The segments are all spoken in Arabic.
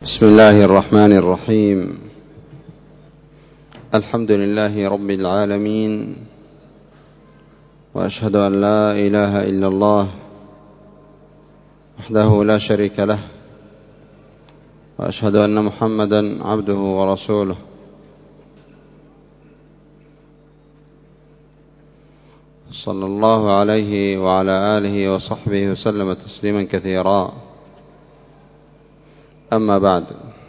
بسم الله الرحمن الرحيم. الحمد لله رب العالمين، وأشهد أن لا إله إلا الله وحده لا شريك له، وأشهد أن محمدا عبده ورسوله. صلى الله عليه وعلى آله وصحبه وسلم تسليما كثيرا. أما بعد،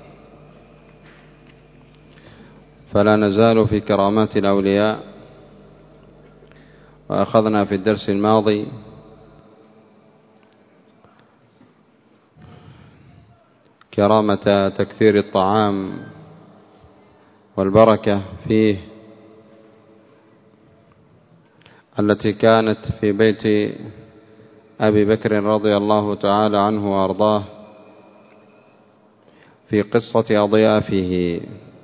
فلا نزال في كرامات الأولياء، وأخذنا في الدرس الماضي كرامة تكثير الطعام والبركة فيه التي كانت في بيت أبي بكر رضي الله تعالى عنه وأرضاه في قصة أضيافه.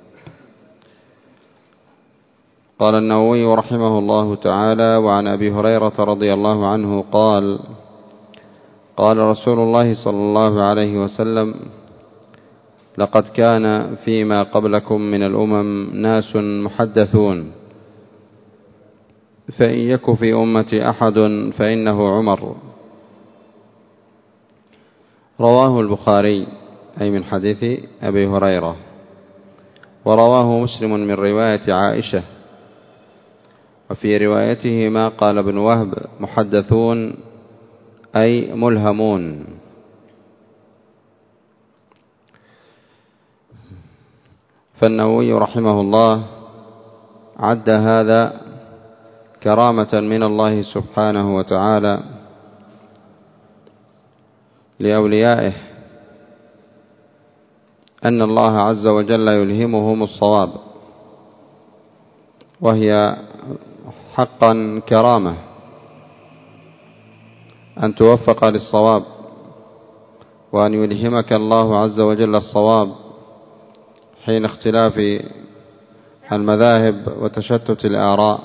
قال النووي رحمه الله تعالى: وعن أبي هريرة رضي الله عنه قال: قال رسول الله صلى الله عليه وسلم: لقد كان فيما قبلكم من الأمم ناس محدثون، فإن يك في أمتي أحد فإنه عمر. رواه البخاري، أي من حديث أبي هريرة، ورواه مسلم من رواية عائشة، وفي روايته ما قال ابن وهب: محدثون أي ملهمون. فالنووي رحمه الله عد هذا كرامة من الله سبحانه وتعالى لأوليائه، أن الله عز وجل يلهمهم الصواب، وهي حقا كرامة أن توفق للصواب، وأن يلهمك الله عز وجل الصواب حين اختلاف المذاهب وتشتت الآراء.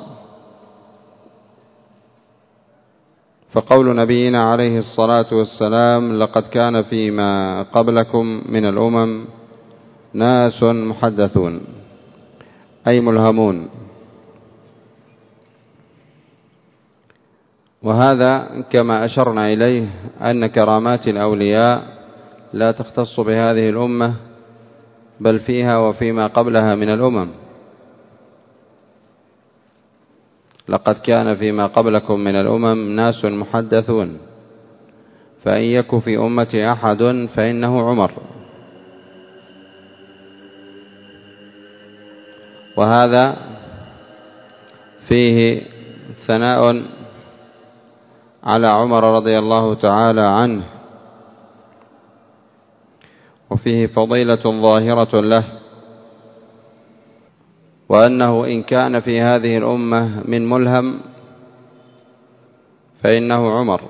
فقول نبينا عليه الصلاة والسلام: لقد كان فيما قبلكم من الأمم ناس محدثون، أي ملهمون. وهذا كما أشرنا إليه أن كرامات الأولياء لا تختص بهذه الأمة، بل فيها وفيما قبلها من الأمم. لقد كان فيما قبلكم من الأمم ناس محدثون، فإن يك في أمتي أحد فإنه عمر. وهذا فيه ثناء على عمر رضي الله تعالى عنه، وفيه فضيلة ظاهرة له، وأنه إن كان في هذه الأمة من ملهم فإنه عمر.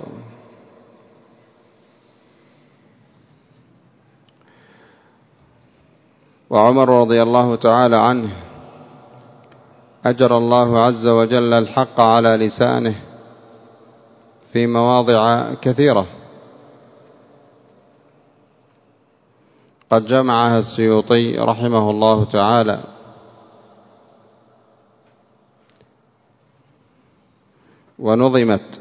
وعمر رضي الله تعالى عنه أجرى الله عز وجل الحق على لسانه في مواضع كثيرة قد جمعها السيوطي رحمه الله تعالى، ونظمت.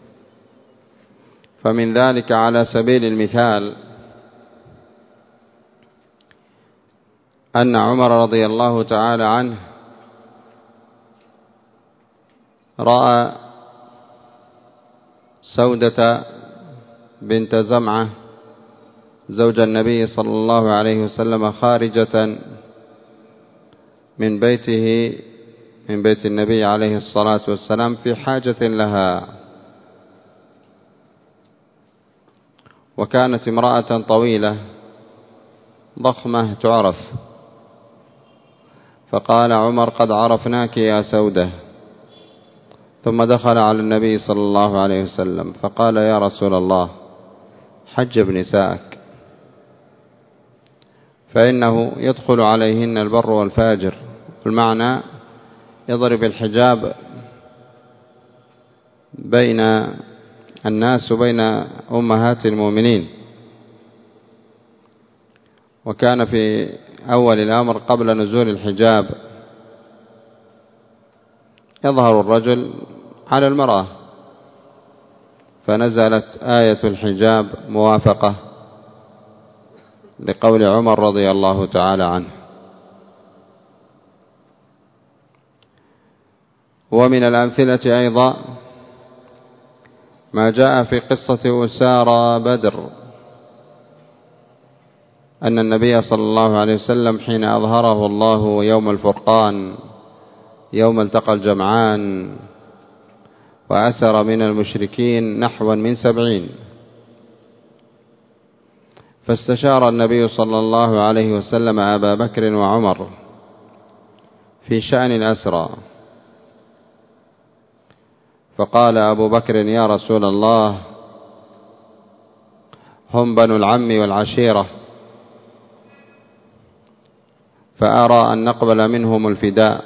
فمن ذلك على سبيل المثال أن عمر رضي الله تعالى عنه رأى سودة بنت زمعة زوج النبي صلى الله عليه وسلم خارجة من بيته، من بيت النبي عليه الصلاة والسلام، في حاجة لها، وكانت امرأة طويلة ضخمة تعرف. فقال عمر: قد عرفناك يا سودة. ثم دخل على النبي صلى الله عليه وسلم فقال: يا رسول الله، حجب نساءك، فإنه يدخل عليهن البر والفاجر. المعنى: يضرب الحجاب بين الناس وبين أمهات المؤمنين. وكان في أول الأمر قبل نزول الحجاب يظهر الرجل على المرأة، فنزلت آية الحجاب موافقة لقول عمر رضي الله تعالى عنه. ومن الأمثلة أيضا ما جاء في قصة أسارى بدر، أن النبي صلى الله عليه وسلم حين أظهره الله يوم الفرقان يوم التقى الجمعان وأسر من المشركين نحوا من 70، فاستشار النبي صلى الله عليه وسلم أبا بكر وعمر في شأن الأسرى، فقال أبو بكر: يا رسول الله، هم بنو العم والعشيرة، فأرى أن نقبل منهم الفداء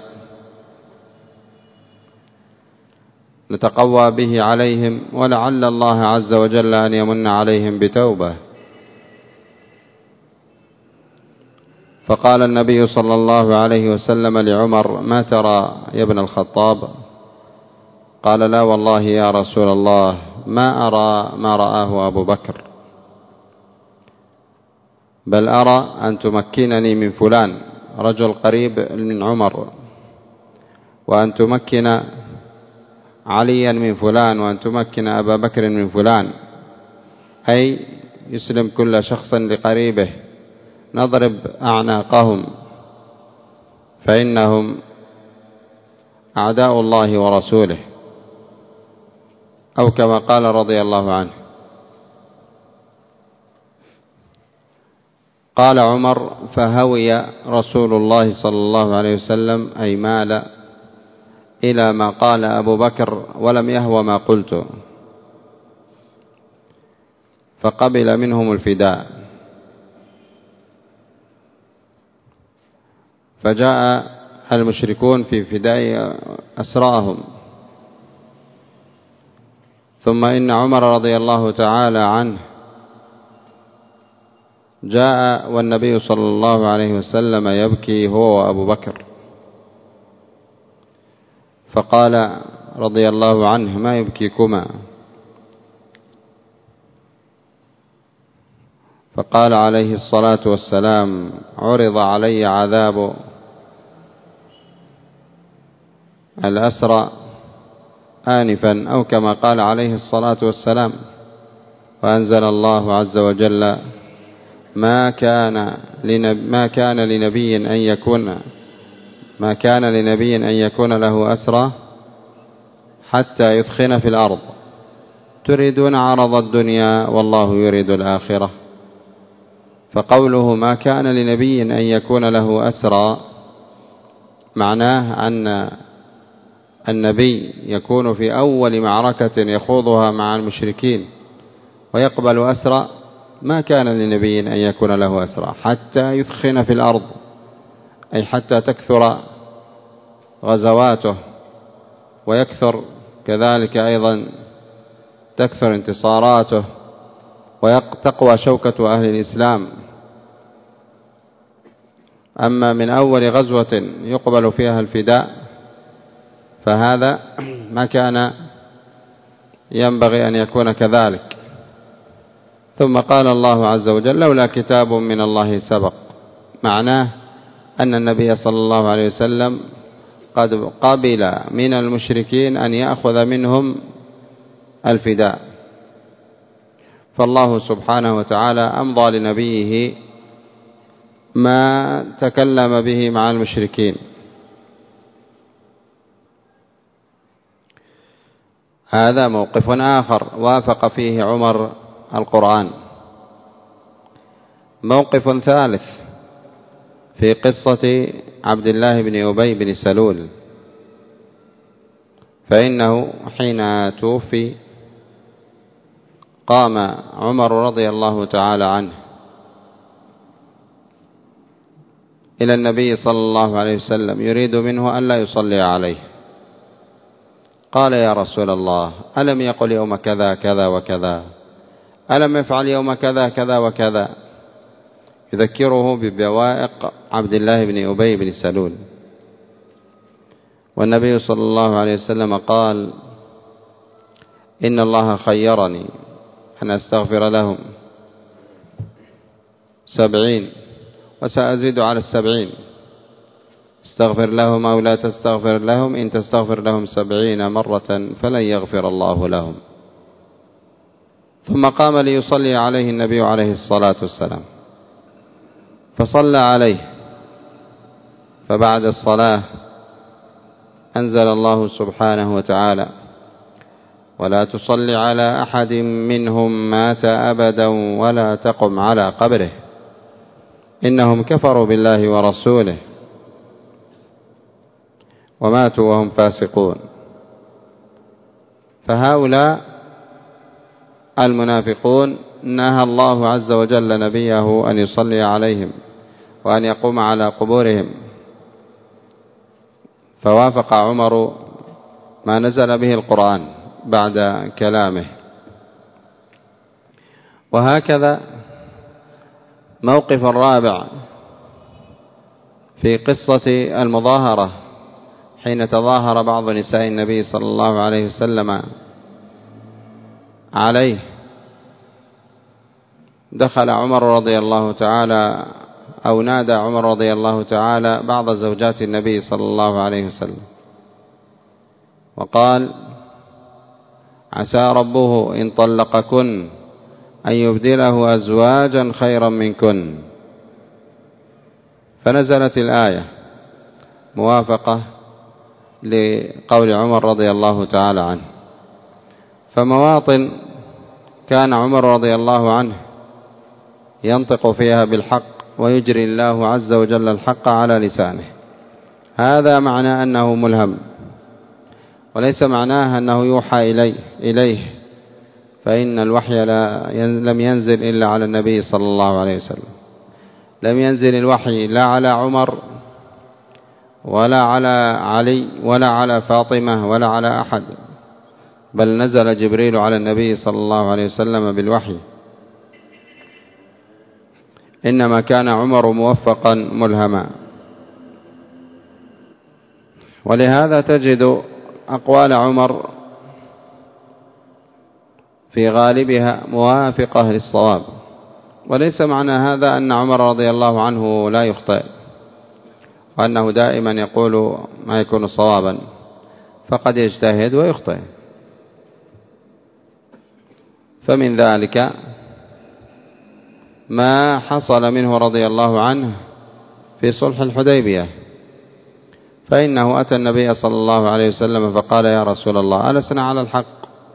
نتقوى به عليهم، ولعل الله عز وجل أن يمن عليهم بتوبة. فقال النبي صلى الله عليه وسلم لعمر: ما ترى يا ابن الخطاب؟ قال: لا والله يا رسول الله، ما أرى ما رآه أبو بكر، بل أرى أن تمكنني من فلان رجل قريب من عمر، وأن تمكن عليا من فلان، وأن تمكن أبا بكر من فلان، أي يسلم كل شخص لقريبه، نضرب أعناقهم فإنهم أعداء الله ورسوله، أو كما قال رضي الله عنه. قال عمر: فهوي رسول الله صلى الله عليه وسلم، أي مال إلى ما قال أبو بكر ولم يهوى ما قلت، فقبل منهم الفداء. فجاء المشركون في فداء أسراهم، ثم إن عمر رضي الله تعالى عنه جاء والنبي صلى الله عليه وسلم يبكي هو وأبو بكر، فقال رضي الله عنه: ما يبكيكما؟ فقال عليه الصلاة والسلام: عرض علي عذاب الأسرى آنفا، أو كما قال عليه الصلاة والسلام، وأنزل الله عز وجل: ما كان لنبي أن يكون له أسرى حتى يثخن في الأرض، تريدون عرض الدنيا والله يريد الآخرة. فقوله ما كان لنبي أن يكون له أسرى معناه أن النبي يكون في أول معركة يخوضها مع المشركين ويقبل أسرى، ما كان لنبي أن يكون له أسرى حتى يثخن في الأرض، أي حتى تكثر غزواته، ويكثر كذلك أيضا تكثر انتصاراته، وتقوى شوكة أهل الإسلام. أما من أول غزوة يقبل فيها الفداء فهذا ما كان ينبغي أن يكون كذلك. ثم قال الله عز وجل: لولا كتاب من الله سبق، معناه أن النبي صلى الله عليه وسلم قد قبل من المشركين أن يأخذ منهم الفداء، فالله سبحانه وتعالى أمضى لنبيه ما تكلم به مع المشركين. هذا موقف آخر وافق فيه عمر القرآن. موقف ثالث في قصة عبد الله بن أبي بن سلول، فإنه حين توفي قام عمر رضي الله تعالى عنه إلى النبي صلى الله عليه وسلم يريد منه أن لا يصلي عليه. قال: يا رسول الله، ألم يقل يوم كذا كذا وكذا؟ ألم يفعل يوم كذا كذا وكذا؟ يذكره ببوائق عبد الله بن أبي بن سلول. والنبي صلى الله عليه وسلم قال: إن الله خيرني أن أستغفر لهم 70 وسأزيد على 70، استغفر لهم أو لا تستغفر لهم، إن تستغفر لهم 70 مرة فلن يغفر الله لهم. ثم قام ليصلي عليه النبي عليه الصلاة والسلام، فصلى عليه، فبعد الصلاة أنزل الله سبحانه وتعالى: ولا تصل على أحد منهم مات أبدا ولا تقم على قبره إنهم كفروا بالله ورسوله وماتوا وهم فاسقون. فهؤلاء المنافقون نهى الله عز وجل نبيه أن يصلي عليهم وأن يقوم على قبورهم، فوافق عمر ما نزل به القرآن بعد كلامه. وهكذا موقف الرابع في قصة المظاهرة، حين تظاهر بعض نساء النبي صلى الله عليه وسلم عليه، دخل عمر رضي الله تعالى أو نادى عمر رضي الله تعالى بعض زوجات النبي صلى الله عليه وسلم وقال: عسى ربه إن طلقكن أن يبدله أزواجا خيرا منكن. فنزلت الآية موافقة لقول عمر رضي الله تعالى عنه. فمواطن كان عمر رضي الله عنه ينطق فيها بالحق ويجري الله عز وجل الحق على لسانه، هذا معنى أنه ملهم، وليس معناه أنه يوحى إليه، فإن الوحي لم ينزل إلا على النبي صلى الله عليه وسلم، لم ينزل الوحي لا على عمر ولا على علي ولا على فاطمة ولا على أحد، بل نزل جبريل على النبي صلى الله عليه وسلم بالوحي. إنما كان عمر موفقا ملهما. ولهذا تجد أقوال عمر في غالبها موافقة للصواب، وليس معنى هذا أن عمر رضي الله عنه لا يخطئ وأنه دائما يقول ما يكون صوابا، فقد يجتهد ويخطئ. فمن ذلك ما حصل منه رضي الله عنه في صلح الحديبية، فإنه أتى النبي صلى الله عليه وسلم فقال: يا رسول الله ألسنا على الحق؟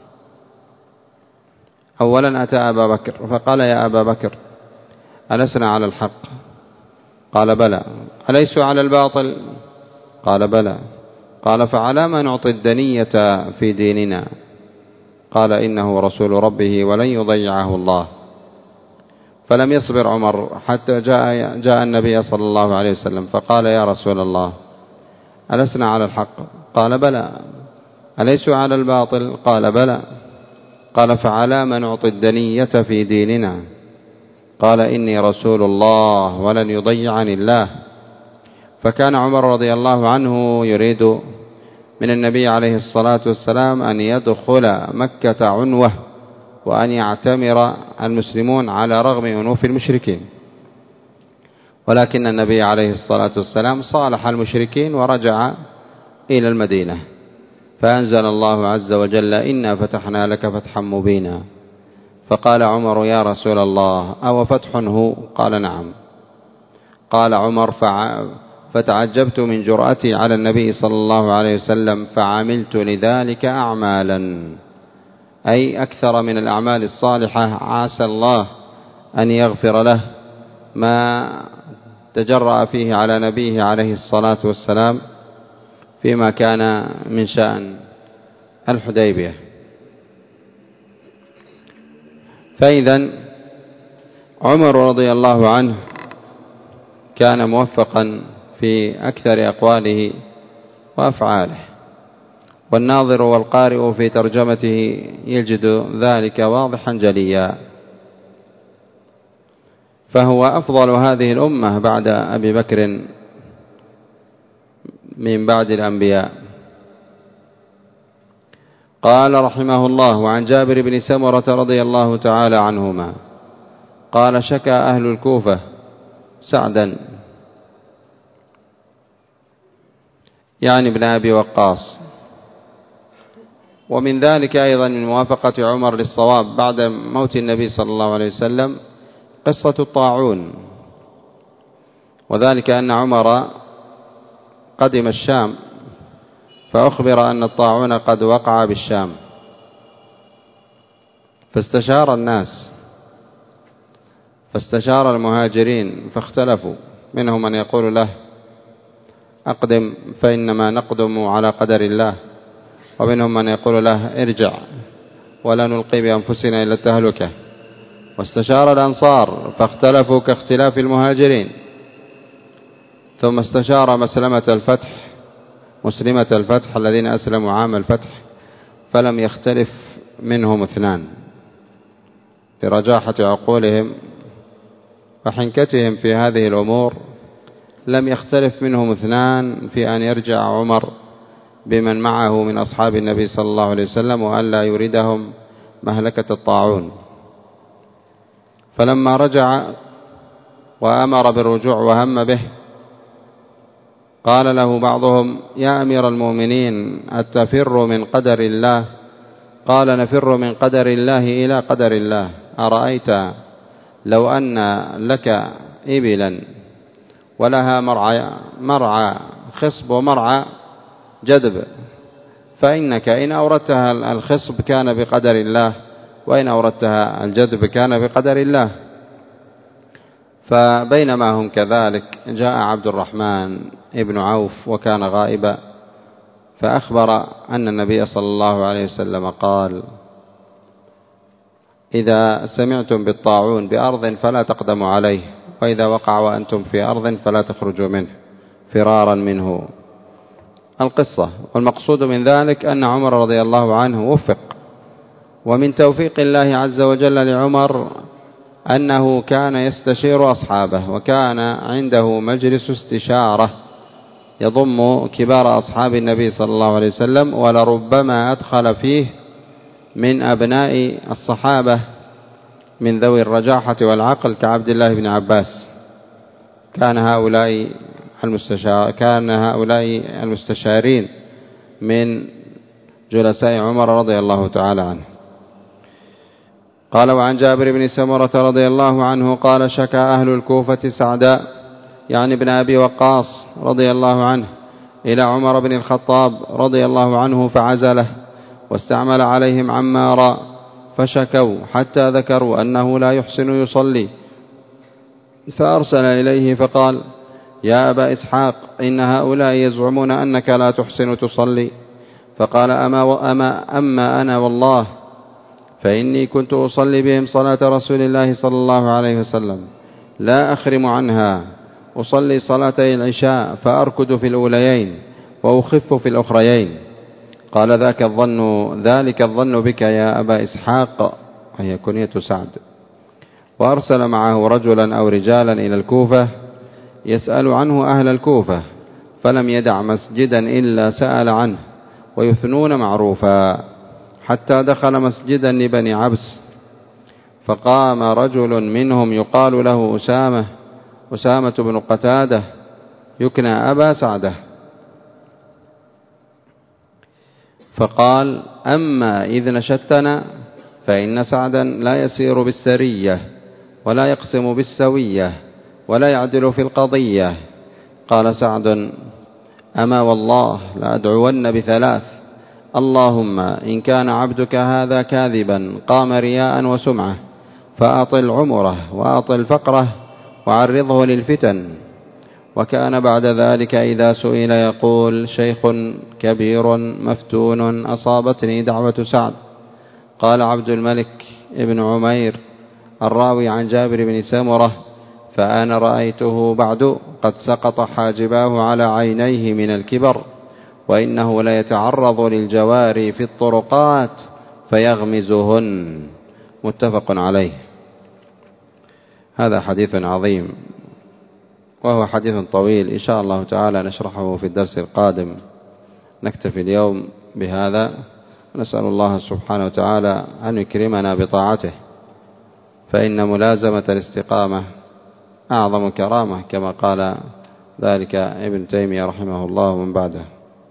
أولا أتى أبا بكر فقال: يا أبا بكر ألسنا على الحق؟ قال: بلى. أليسوا على الباطل؟ قال: بلى. قال: فعلى ما نعطي الدنية في ديننا؟ قال: إنه رسول ربه ولن يضيعه الله. فلم يصبر عمر حتى جاء النبي صلى الله عليه وسلم فقال: يا رسول الله ألسنا على الحق؟ قال: بلى. أليسوا على الباطل؟ قال: بلى. قال: فعلى ما نعطي الدنية في ديننا؟ قال: إني رسول الله ولن يضيعني الله. فكان عمر رضي الله عنه يريد من النبي عليه الصلاة والسلام أن يدخل مكة عنوة وأن يعتمر المسلمون على رغم أنوف المشركين، ولكن النبي عليه الصلاة والسلام صالح المشركين ورجع إلى المدينة، فأنزل الله عز وجل: إنا فتحنا لك فتحا مبينا. فقال عمر: يا رسول الله أو فتح هو؟ قال: نعم. قال عمر: فتعجبت من جرأتي على النبي صلى الله عليه وسلم فعملت لذلك أعمالا، أي أكثر من الأعمال الصالحة، عسى الله أن يغفر له ما تجرأ فيه على نبيه عليه الصلاة والسلام فيما كان من شأن الحديبية. فإذا عمر رضي الله عنه كان موفقا في أكثر أقواله وأفعاله، والناظر والقارئ في ترجمته يجد ذلك واضحا جليا. فهو أفضل هذه الأمة بعد أبي بكر من بعد الأنبياء. قال رحمه الله: عن جابر بن سمرة رضي الله تعالى عنهما قال: شكى أهل الكوفة سعدا يعني ابن أبي وقاص. ومن ذلك أيضا من موافقة عمر للصواب بعد موت النبي صلى الله عليه وسلم قصة الطاعون، وذلك أن عمر قدم الشام فأخبر أن الطاعون قد وقع بالشام، فاستشار الناس، فاستشار المهاجرين فاختلفوا، منهم من يقول له أقدم فإنما نقدم على قدر الله، ومنهم من يقول له ارجع ولا نلقي بأنفسنا إلا التهلكة. واستشار الأنصار فاختلفوا كاختلاف المهاجرين، ثم استشار مسلمة الفتح الذين أسلموا عام الفتح، فلم يختلف منهم اثنان برجاحة عقولهم وحنكتهم في هذه الأمور. لم يختلف منهم اثنان في أن يرجع عمر بمن معه من أصحاب النبي صلى الله عليه وسلم وأن لا يريدهم مهلكة الطاعون. فلما رجع وأمر بالرجوع وهم به، قال له بعضهم: يا أمير المؤمنين أتفر من قدر الله؟ قال: نفر من قدر الله إلى قدر الله. أرأيت لو أن لك إبلا ولها مرعى خصب ومرعى جدب، فإنك إن أوردتها الخصب كان بقدر الله، وإن أوردتها الجدب كان بقدر الله. فبينما هم كذلك جاء عبد الرحمن ابن عوف وكان غائبا، فأخبر أن النبي صلى الله عليه وسلم قال: إذا سمعتم بالطاعون بأرض فلا تقدموا عليه، وإذا وقع وأنتم في أرض فلا تخرجوا منه فرارا منه. القصة والمقصود من ذلك أن عمر رضي الله عنه وفق، ومن توفيق الله عز وجل لعمر أنه كان يستشير أصحابه، وكان عنده مجلس استشارة يضم كبار أصحاب النبي صلى الله عليه وسلم، ولربما أدخل فيه من أبناء الصحابة من ذوي الرجاحة والعقل كعبد الله بن عباس. كان هؤلاء المستشارين من جلساء عمر رضي الله تعالى عنه. قال: وعن جابر بن سمرة رضي الله عنه قال: شكى أهل الكوفة سعدا يعني ابن أبي وقاص رضي الله عنه إلى عمر بن الخطاب رضي الله عنه فعزله، واستعمل عليهم عمارا، فشكوا حتى ذكروا أنه لا يحسن يصلي، فأرسل إليه فقال: يا أبا إسحاق، إن هؤلاء يزعمون أنك لا تحسن تصلي. فقال: أما أنا والله فإني كنت أصلي بهم صلاة رسول الله صلى الله عليه وسلم لا أخرم عنها، أصلي صلاتي العشاء فأركض في الأوليين وأخف في الأخريين. قال: ذلك الظن بك يا أبا إسحاق، وهي كنية سعد. وأرسل معه رجلا أو رجالا إلى الكوفة يسأل عنه أهل الكوفة، فلم يدع مسجدا إلا سأل عنه ويثنون معروفا، حتى دخل مسجدا لبني عبس، فقام رجل منهم يقال له أسامة بن قتادة يكنى أبا سعدة، فقال: أما إذ نشدتنا فإن سعدا لا يسير بالسرية ولا يقسم بالسوية ولا يعدل في القضية. قال سعد: أما والله لأدعون بثلاث: اللهم إن كان عبدك هذا كاذبا قام رياء وسمعة فأطل عمره وأطل فقره وعرضه للفتن. وكان بعد ذلك إذا سئل يقول: شيخ كبير مفتون أصابتني دعوة سعد. قال عبد الملك ابن عمير الراوي عن جابر بن سمرة: فأنا رأيته بعد قد سقط حاجباه على عينيه من الكبر، وإنه ليتعرض للجواري في الطرقات فيغمزهن. متفق عليه. هذا حديث عظيم، وهو حديث طويل إن شاء الله تعالى نشرحه في الدرس القادم. نكتفي اليوم بهذا، ونسأل الله سبحانه وتعالى أن يكرمنا بطاعته، فإن ملازمة الاستقامة أعظم كرامة، كما قال ذلك ابن تيمية رحمه الله من بعده.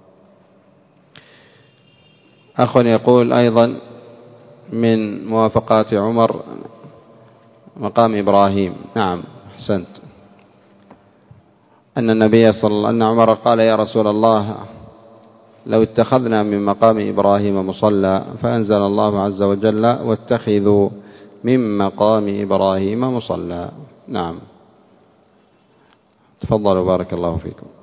أخ يقول أيضا من موافقات عمر مقام إبراهيم. نعم أحسنت. أن عمر قال: يا رسول الله، لو اتخذنا من مقام إبراهيم مصلى، فأنزل الله عز وجل: واتخذوا من مقام إبراهيم مصلى. نعم، تفضلوا بارك الله فيكم.